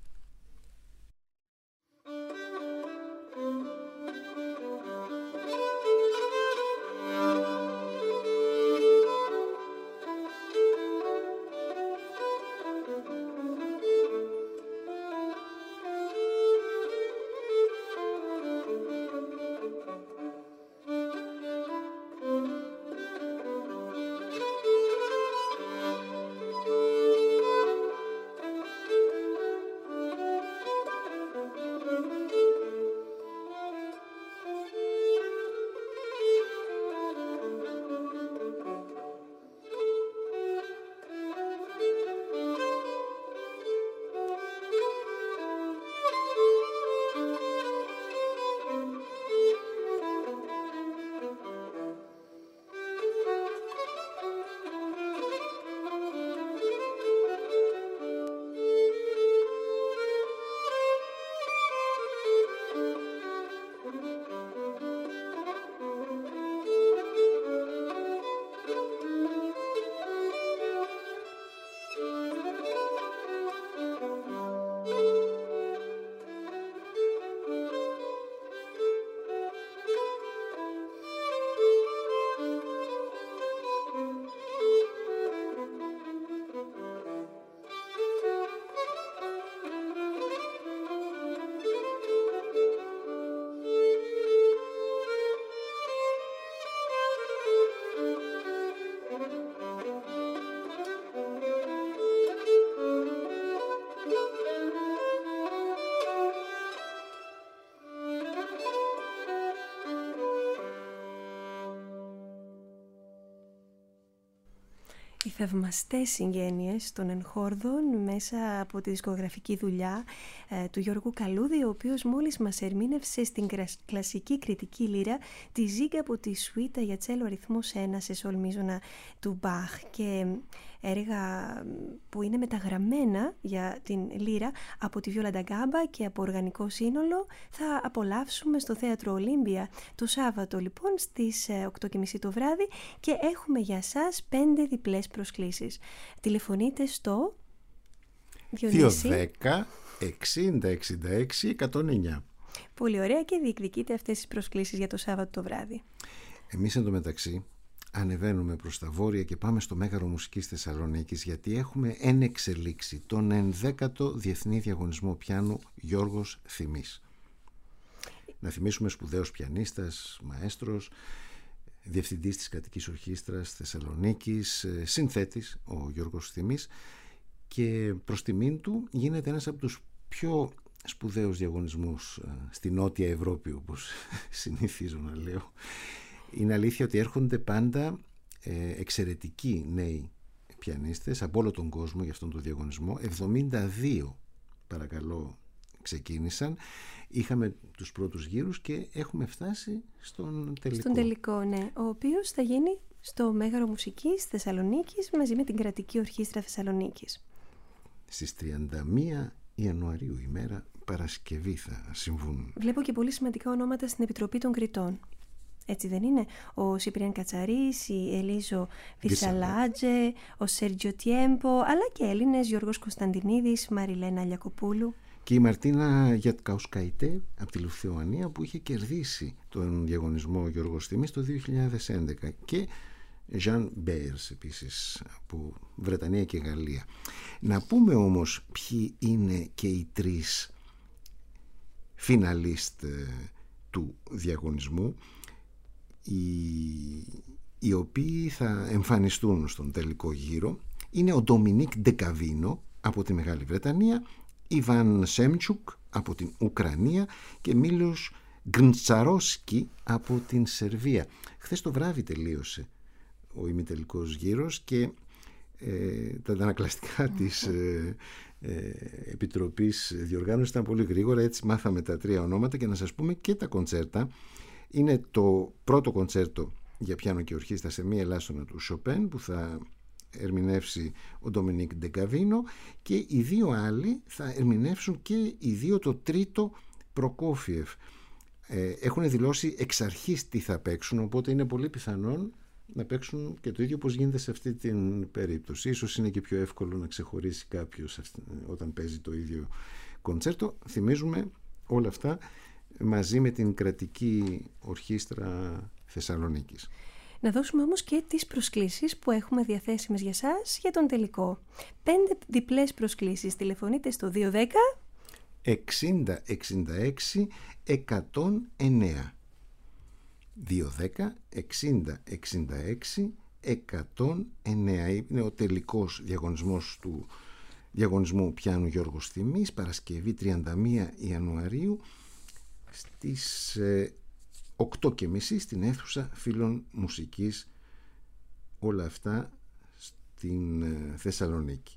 Οι θαυμαστές συγγένειες των εγχόρδων μέσα από τη δισκογραφική δουλειά ε, του Γιώργου Καλούδη, ο οποίος μόλις μας ερμήνευσε στην κλασική κριτική λύρα τη Ζιγκ από τη σουίτα για τσέλο αριθμός ένα σε σολ μίζωνα του Μπαχ, και έργα που είναι μεταγραμμένα για την λύρα από τη Βιόλα ντα Γκάμπα και από οργανικό σύνολο θα απολαύσουμε στο Θέατρο Ολύμπια το Σάββατο λοιπόν στις οκτώ και μισή το βράδυ, και έχουμε για σας πέντε διπλές προσκλήσεις. Τηλεφωνείτε στο δύο δέκα εξήντα εξήντα έξι εκατόν εννιά. Πολύ ωραία, και διεκδικείτε αυτές τις προσκλήσεις για το Σάββατο το βράδυ. Εμείς εντωμεταξύ ανεβαίνουμε προς τα βόρεια και πάμε στο Μέγαρο Μουσικής Θεσσαλονίκης, γιατί έχουμε εν εξελίξει τον ενδέκατο Διεθνή Διαγωνισμό Πιάνου Γιώργος Θυμής. Να θυμίσουμε, σπουδαίος πιανίστας, μαέστρος, διευθυντής της Κρατικής Ορχήστρας Θεσσαλονίκης, συνθέτης ο Γιώργος Θυμής, και προς τιμήν του γίνεται ένας από τους πιο σπουδαίους διαγωνισμούς στη Νότια Ευρώπη, όπως συνηθίζω να λέω. Είναι αλήθεια ότι έρχονται πάντα ε, εξαιρετικοί νέοι πιανίστες από όλο τον κόσμο για αυτόν τον διαγωνισμό. εβδομήντα δύο, παρακαλώ, ξεκίνησαν. Είχαμε τους πρώτους γύρους και έχουμε φτάσει στον τελικό. Στον τελικό, ναι. Ο οποίος θα γίνει στο Μέγαρο Μουσικής Θεσσαλονίκης μαζί με την Κρατική Ορχήστρα Θεσσαλονίκης. Στις τριάντα μία Ιανουαρίου, ημέρα Παρασκευή, θα συμβούν. Βλέπω και πολύ σημαντικά ονόματα στην Επιτροπή των Κριτών. Έτσι δεν είναι? Ο Σιπριάν Κατσαρής, η Ελίζο Βυσσαλάτζε, ο Σέρτζιο Τιέμπο, αλλά και Έλληνες, Γιώργος Κωνσταντινίδης, Μαριλένα Λιακοπούλου. Και η Μαρτίνα Γιατκαουσκαϊτέ από τη Λιθουανία, που είχε κερδίσει τον διαγωνισμό Γιώργος Θυμής το δύο χιλιάδες έντεκα, και Ζαν Μπέιρς επίσης από Βρετανία και Γαλλία. Να πούμε όμως ποιοι είναι και οι τρεις φιναλίστ του διαγωνισμού, οι, οι οποίοι θα εμφανιστούν στον τελικό γύρο. Είναι ο Ντομινίκ Ντεκαβίνο από τη Μεγάλη Βρετανία, Ιβάν Σέμτσουκ από την Ουκρανία και Μίλος Γκντσαρόσκι από την Σερβία. Χθες το βράδυ τελείωσε ο ημιτελικός γύρος και ε, τα αντανακλαστικά της ε, ε, Επιτροπής Διοργάνωσης ήταν πολύ γρήγορα, έτσι μάθαμε τα τρία ονόματα και να σας πούμε και τα κοντσέρτα. Είναι το πρώτο κοντσέρτο για πιάνο και ορχήστρα σε μία ελάστονα του Σοπέν, που θα ερμηνεύσει ο Ντομινίκ Ντεκαβίνο, και οι δύο άλλοι θα ερμηνεύσουν και οι δύο το τρίτο Προκόφιεφ. Ε, έχουν δηλώσει εξ αρχής τι θα παίξουν, οπότε είναι πολύ πιθανόν να παίξουν και το ίδιο όπως γίνεται σε αυτή την περίπτωση. Ίσως είναι και πιο εύκολο να ξεχωρίσει κάποιος όταν παίζει το ίδιο κοντσέρτο. Θυμίζουμε όλα αυτά μαζί με την Κρατική Ορχήστρα Θεσσαλονίκης. Να δώσουμε όμως και τις προσκλήσεις που έχουμε διαθέσιμες για σας για τον τελικό. Πέντε διπλές προσκλήσεις. Τηλεφωνείτε στο δύο ένα μηδέν εξήντα εξήντα έξι εκατόν εννέα. δύο ένα μηδέν εξήντα εξήντα έξι εκατόν εννέα. Είναι ο τελικός διαγωνισμός του διαγωνισμού πιάνου Γιώργος Θυμής, Παρασκευή τριάντα μία Ιανουαρίου στις ε, οκτώ και μισή στην αίθουσα Φίλων Μουσικής. Όλα αυτά στην ε, Θεσσαλονίκη.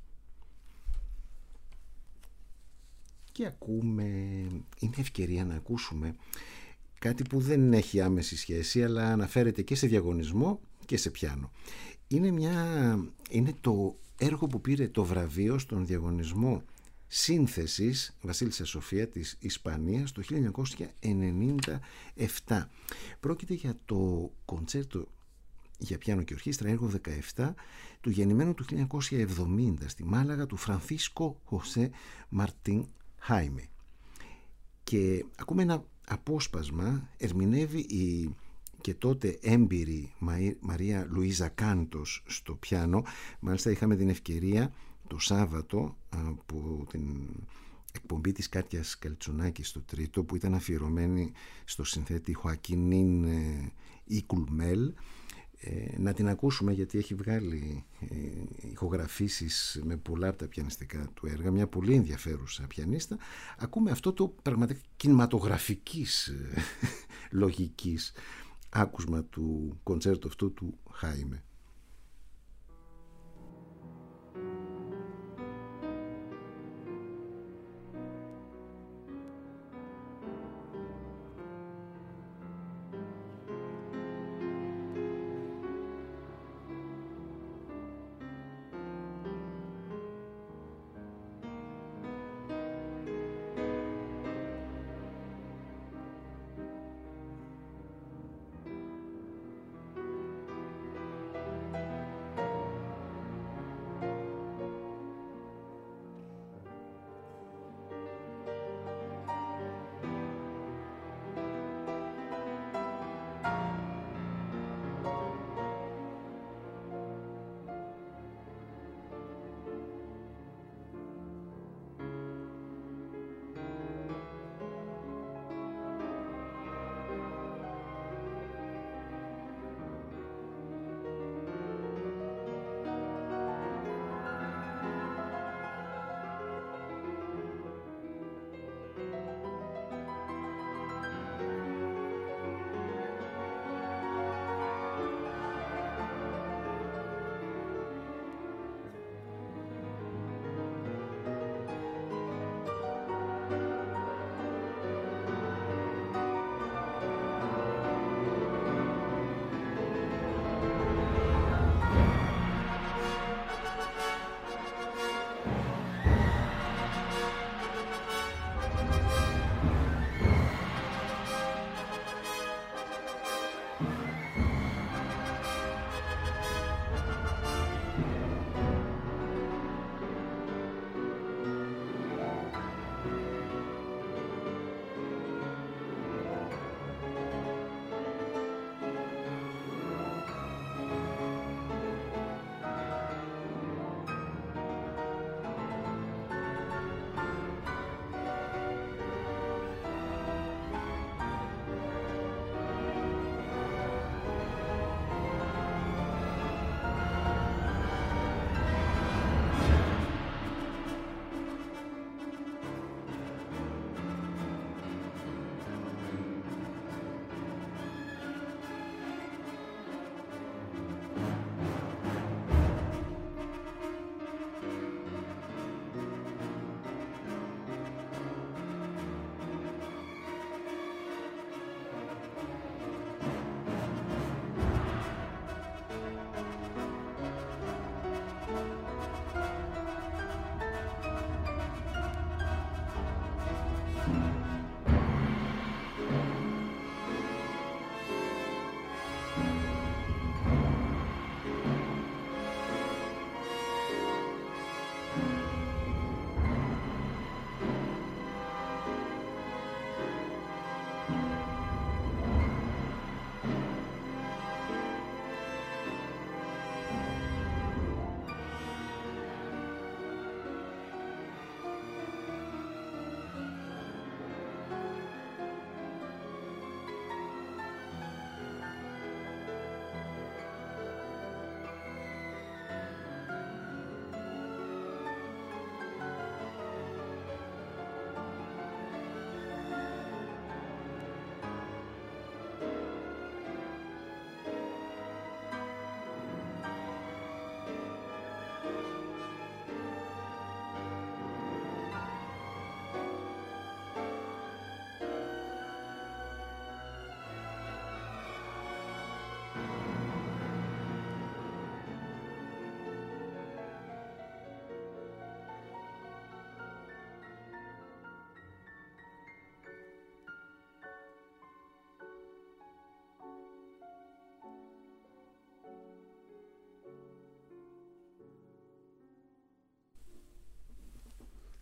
Και ακούμε, είναι ευκαιρία να ακούσουμε κάτι που δεν έχει άμεση σχέση, αλλά αναφέρεται και σε διαγωνισμό και σε πιάνο. Είναι, μια, είναι το έργο που πήρε το βραβείο στον διαγωνισμό σύνθεσης Βασίλισσα Σοφία της Ισπανίας το χίλια εννιακόσια ενενήντα επτά. Πρόκειται για το κοντσέρτο για πιάνο και ορχήστρα έργο δεκαεπτά του γεννημένου του χίλια εννιακόσια εβδομήντα στη Μάλαγα του Φρανσίσκο Χωσέ Μαρτίν Χάιμε. Και ακούμε ένα απόσπασμα, ερμηνεύει η και τότε έμπειρη Μαρία Λουίζα Κάντος στο πιάνο. Μάλιστα είχαμε την ευκαιρία το Σάββατο από την εκπομπή της Κάτιας Καλτσονάκη στο Τρίτο, που ήταν αφιερωμένη στο συνθέτη Χωακίνιν Ικουλμέλ, να την ακούσουμε, γιατί έχει βγάλει ηχογραφήσεις με πολλά από τα πιανιστικά του έργα, μια πολύ ενδιαφέρουσα πιανίστα. Ακούμε αυτό το πραγματικά κινηματογραφικής λογικής άκουσμα του κοντσέρτου αυτού του Χάιμε.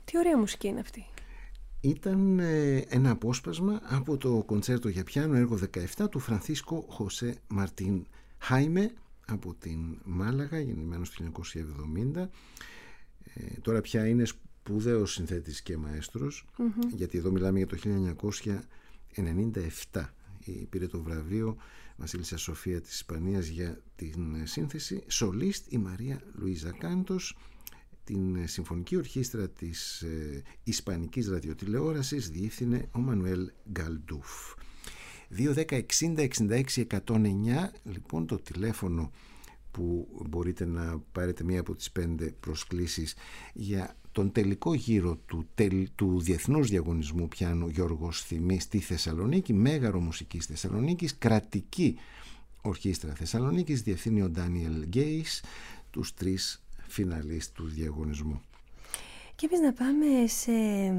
Τι ωραία μουσική είναι αυτή. Ήταν ε, ένα απόσπασμα από το κοντσέρτο για πιάνο έργο δεκαεπτά του Φρανσίσκο Χωσέ Μαρτίν Χάιμε από την Μάλαγα, γεννημένος το χίλια εννιακόσια εβδομήντα. Ε, τώρα πια είναι σπουδαίος συνθέτης και μαέστρος, mm-hmm. γιατί εδώ μιλάμε για το χίλια εννιακόσια ενενήντα επτά. Πήρε το βραβείο Βασίλισσα Σοφία της Ισπανίας για την σύνθεση. Σολίστ η Μαρία Λουίζα Κάντος. Την συμφωνική ορχήστρα της ε, Ισπανικής ραδιοτηλεόρασης διεύθυνε ο Μανουέλ Γκαλντούφ. δύο δέκα εξήντα εξήντα έξι εκατόν εννιά, λοιπόν, το τηλέφωνο που μπορείτε να πάρετε μία από τις πέντε προσκλήσεις για τον τελικό γύρο του, τελ, του Διεθνούς Διαγωνισμού Πιάνου Γιώργος Θυμής στη Θεσσαλονίκη, Μέγαρο Μουσικής Θεσσαλονίκης, κρατική ορχήστρα Θεσσαλονίκης, διευθύνει ο Ντάνιελ Γκέις, τους τρεις φιναλίστ του διαγωνισμού. Και εμείς να πάμε σε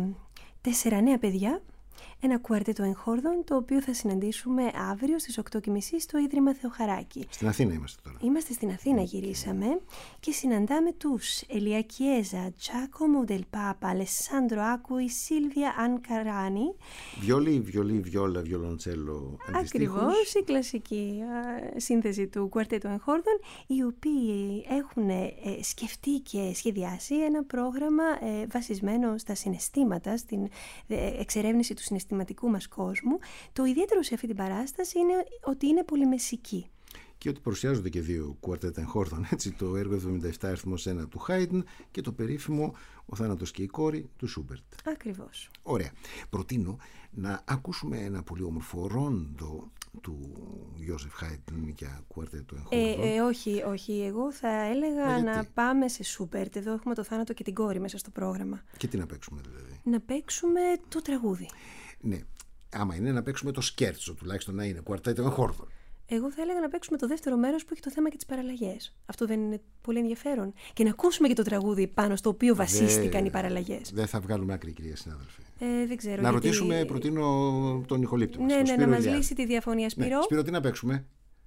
τέσσερα νέα παιδιά, ένα κουαρτέτο εγχόρδων, το οποίο θα συναντήσουμε αύριο στις οκτώ και μισή στο Ίδρυμα Θεοχαράκη. Στην Αθήνα είμαστε τώρα. Είμαστε στην Αθήνα, γυρίσαμε και συναντάμε τους Ελία Κιέζα, Τζάκομο Ντελ Πάπα, Αλεσάνδρο Άκουη, Σίλβια Ανκαράνη. Βιολί, βιολί, βιόλα, βιολοντσέλο αντιστοίχους. Ακριβώς, η κλασική α, σύνθεση του κουαρτέτου εγχόρδων, οι οποίοι έχουν ε, σκεφτεί και σχεδιάσει ένα πρόγραμμα ε, βασισμένο στα συναισθήματα, στην ε, εξερεύνηση του συναισθηματικού μας κόσμου. Το ιδιαίτερο σε αυτή την παράσταση είναι ότι είναι πολυμεσική. Και ότι παρουσιάζονται και δύο κουαρτέτα εγχόρδων, έτσι, το έργο εβδομήντα επτά αριθμός ένα του Χάιντν και το περίφημο «Ο θάνατος και η κόρη» του Σούμπερτ. Ακριβώς. Ωραία. Προτείνω να ακούσουμε ένα πολύ όμορφο ρόντο του Ιώσεφ Χάιντν για κουαρτέτο εγχόρδων. Ε, ε, όχι, όχι. Εγώ θα έλεγα ε, να πάμε σε Σούμπερτ. Εδώ έχουμε το θάνατο και την κόρη μέσα στο πρόγραμμα. Και τι να παίξουμε δηλαδή? Να παίξουμε το τραγούδι. Ναι. Άμα είναι να παίξουμε το σκέρτσο, τουλάχιστον να είναι κουαρτέτο εγχόρδων. Εγώ θα έλεγα να παίξουμε το δεύτερο μέρος που έχει το θέμα και τις παραλλαγές. Αυτό δεν είναι πολύ ενδιαφέρον? Και να ακούσουμε και το τραγούδι πάνω στο οποίο βασίστηκαν Δε, οι παραλλαγές. Δεν θα βγάλουμε άκρη, κυρία συνάδελφε. Ε, δεν ξέρω. Να γιατί... ρωτήσουμε, προτείνω τον ηχολήπτη μας. Ναι, ναι, να μας Ηλιάδη. λύσει τη διαφωνία, Σπύρο. Ναι, Σπύρο, τι να παίξουμε?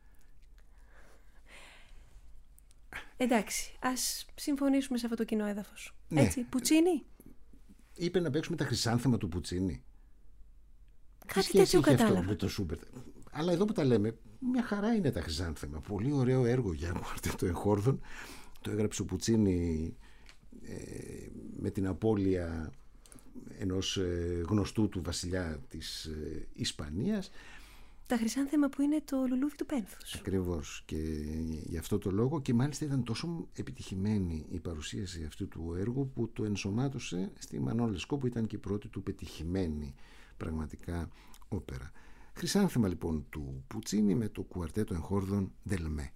Εντάξει, ας συμφωνήσουμε σε αυτό το κοινό έδαφος. Ναι. Έτσι, Πουτσίνι. Είπε να παίξουμε τα χρυσάνθεμα του Πουτσίνι. Κάτι τέτοιο κατάλαβα. Αυτό με το Σούμπερτ. Αλλά εδώ που τα λέμε, μια χαρά είναι τα χρυσάνθεμα. Πολύ ωραίο έργο για κουαρτέτο εγχόρδων. Το έγραψε ο Πουτσίνι ε, με την απώλεια ενός ε, γνωστού του βασιλιά της ε, Ισπανίας. Τα χρυσάνθεμα που είναι το λουλούδι του πένθους. Ακριβώς, και γι' αυτό το λόγο, και μάλιστα ήταν τόσο επιτυχημένη η παρουσίαση αυτού του έργου που το ενσωμάτωσε στη Μανώλη Λεσκό, που ήταν και η πρώτη του πετυχημένη πραγματικά όπερα. Χρυσάνθεμα λοιπόν του Πουτσίνι με το κουαρτέτο εγχόρδων Δελμέ.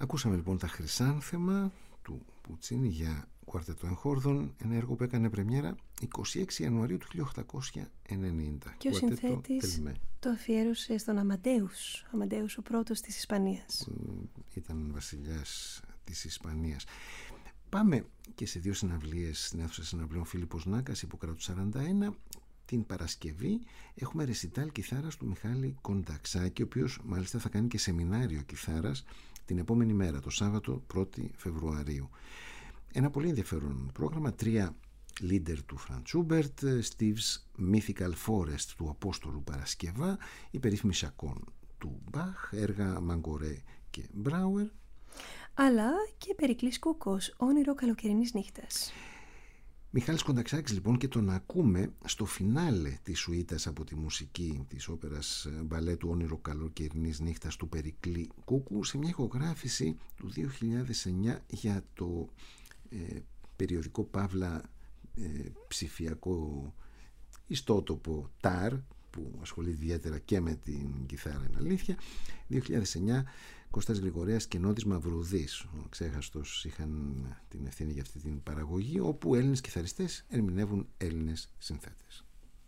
Ακούσαμε λοιπόν τα Χρυσάνθεμα του Πουτσίνη για κουαρτέτο εγχόρδων, ένα έργο που έκανε πρεμιέρα εικοστή έκτη Ιανουαρίου του χίλια οκτακόσια ενενήντα. Και ο συνθέτης το αφιέρωσε στον Αμαντέους, Αμαντέους ο πρώτος της Ισπανίας. Ήταν βασιλιάς της Ισπανίας. Πάμε και σε δύο συναυλίες στην αίθουσα συναυλίων Φίλιππος Νάκας, Ιπποκράτου σαράντα ένα. Την Παρασκευή έχουμε ρεσιτάλ κιθάρας του Μιχάλη Κονταξάκη, ο οποίος μάλιστα θα κάνει και σεμινάριο κιθάρας την επόμενη μέρα, το Σάββατο πρώτη Φεβρουαρίου. Ένα πολύ ενδιαφέρον πρόγραμμα, τρία Λίντερ του Φραντ Σούμπερτ, Steve's Mythical Forest του Απόστολου Παρασκευά, η περίφημη Σακών του Μπαχ, έργα Μαγκορέ και Μπράουερ, αλλά και Περικλής Κούκος, όνειρο καλοκαιρινής νύχτας. Μιχάλης Κονταξάκης λοιπόν, και τον ακούμε στο φινάλε της σουίτας από τη μουσική της όπερας μπαλέτου Όνειρο καλοκαιρινής νύχτας του Περικλή Κούκου, σε μια ηχογράφηση του δύο χιλιάδες εννιά για το ε, περιοδικό παύλα ε, ψηφιακό ιστότοπο τάρ, που ασχολείται ιδιαίτερα και με την κιθάρα, είναι αλήθεια. δύο χιλιάδες εννιά, Κώστας Γρηγορέας και Νότης Μαυρουδής, ο ξέχαστος, είχαν την ευθύνη για αυτή την παραγωγή, όπου Έλληνες κιθαριστές ερμηνεύουν Έλληνες συνθέτες.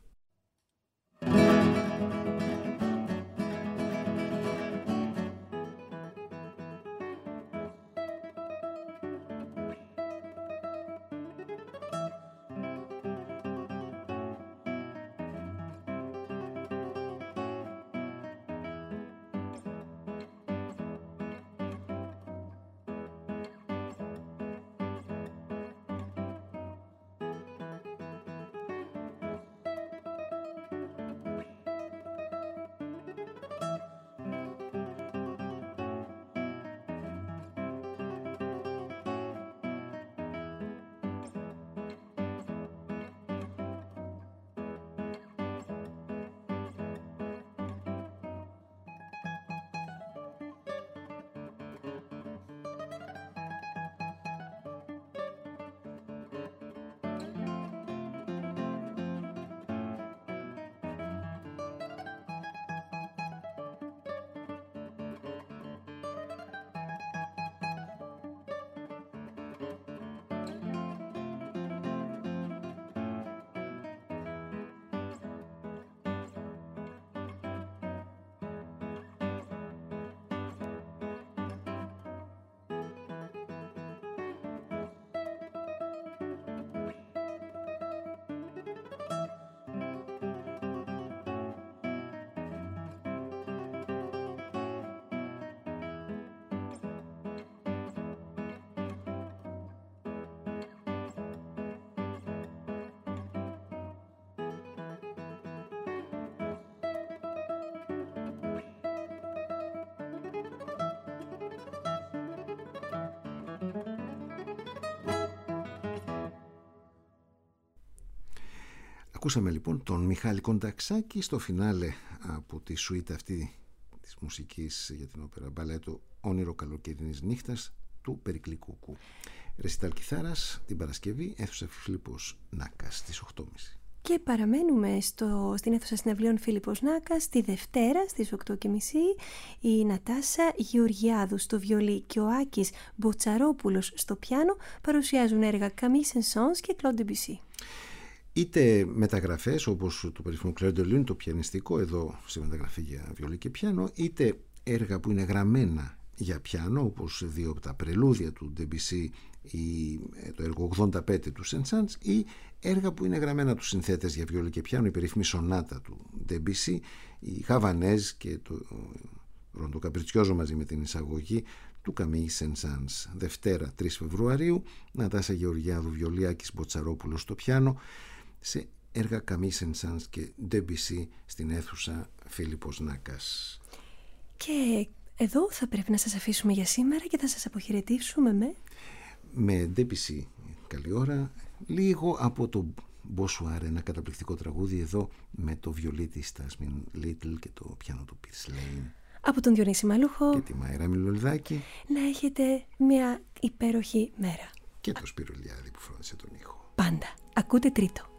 Ακούσαμε λοιπόν τον Μιχάλη Κονταξάκη στο φινάλε από τη σουίτα αυτή της μουσικής για την όπερα μπαλέτο Όνειρο καλοκαιρινής νύχτας του Περικλή Κούκου. Ρεσιτάλ κιθάρας την Παρασκευή, αίθουσα Φίλιππος Νάκας στις οκτώ και μισή. Και παραμένουμε στο, στην αίθουσα συναυλίων Φίλιππος Νάκας τη Δευτέρα στις οκτώ και μισή. Η Νατάσα Γεωργιάδου στο βιολί και ο Άκης Μποτσαρόπουλος στο πιάνο παρουσιάζουν έργα Camille Saint-Saëns και Claude Debussy. Είτε μεταγραφές όπως το περίφημο Clair de Lune, το πιανιστικό, εδώ σε μεταγραφή για βιολί και πιάνο, είτε έργα που είναι γραμμένα για πιάνο, όπως δύο από τα πρελούδια του Debussy ή το έργο ογδόντα πέντε του Saint-Saëns, ή έργα που είναι γραμμένα τους συνθέτες για βιολί και πιάνο, η περίφημη σονάτα του Debussy, η Χαβανέζ και το Ροντο Καπριτσιόζο μαζί με την εισαγωγή του Camille Saint-Saëns. Δευτέρα τρεις Φεβρουαρίου, Νατάσα Γεωργιάδου βιολί, Άκης Μποτσαρόπουλος στο πιάνο, σε έργα Camille Saint-Saëns και Debussy στην αίθουσα Φίλιππος Νάκας. Και εδώ θα πρέπει να σας αφήσουμε για σήμερα και θα σας αποχαιρετήσουμε με... Με Debussy, καλή ώρα, λίγο από το Bonsoir, ένα καταπληκτικό τραγούδι εδώ με το βιολί της Tasmin Little και το πιάνο του Pierce Lane. Από τον Διονύση Μαλούχο και τη Μαΐρα Μιλολδάκη. Να έχετε μια υπέροχη μέρα. Και το Σπύρο Λιάδη που φρόντισε τον ήχο. Πάντα. Ακούτε Τρίτο.